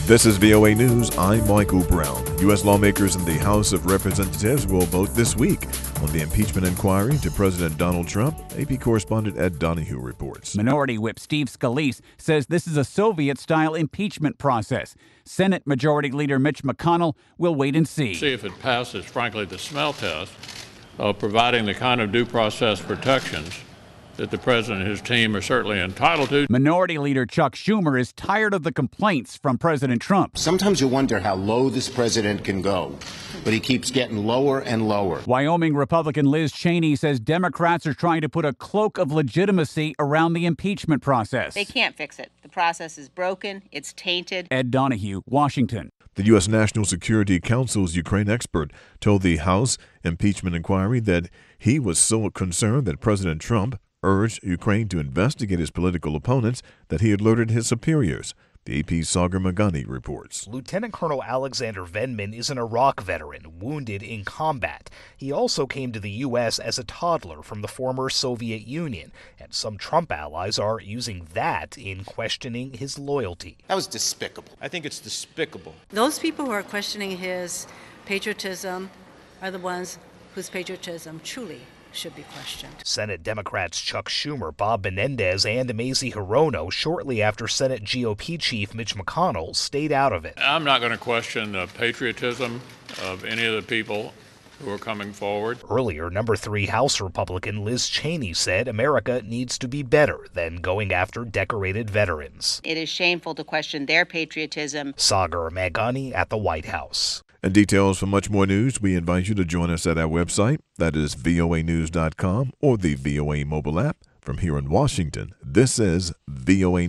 This is VOA News. I'm Michael Brown. U.S. lawmakers in the House of Representatives will vote this week on the impeachment inquiry into President Donald Trump. AP correspondent Ed Donahue reports. Minority Whip Steve Scalise says this is a Soviet-style impeachment process. Senate Majority Leader Mitch McConnell will wait and see. See if it passes, frankly, the smell test of providing the kind of due process protections that the president and his team are certainly entitled to. Minority Leader Chuck Schumer is tired of the complaints from President Trump. Sometimes you wonder how low this president can go, but he keeps getting lower and lower. Wyoming Republican Liz Cheney says Democrats are trying to put a cloak of legitimacy around the impeachment process. They can't fix it. The process is broken. It's tainted. Ed Donahue, Washington. The U.S. National Security Council's Ukraine expert told the House impeachment inquiry that he was so concerned that President Trump urged Ukraine to investigate his political opponents that he alerted his superiors. The AP's Sagar Magani reports. Lieutenant Colonel Alexander Vindman is an Iraq veteran, wounded in combat. He also came to the U.S. as a toddler from the former Soviet Union, and some Trump allies are using that in questioning his loyalty. That was despicable. I think it's despicable. Those people who are questioning his patriotism are the ones whose patriotism truly should be questioned. Senate Democrats Chuck Schumer, Bob Menendez, and Mazie Hirono shortly after Senate GOP Chief Mitch McConnell stayed out of it. I'm not going to question the patriotism of any of the people who are coming forward. Earlier, number 3 House Republican Liz Cheney said America needs to be better than going after decorated veterans. It is shameful to question their patriotism. Sagar Magani at the White House. And details for much more news, we invite you to join us at our website. That is voanews.com or the VOA mobile app. From here in Washington, this is VOA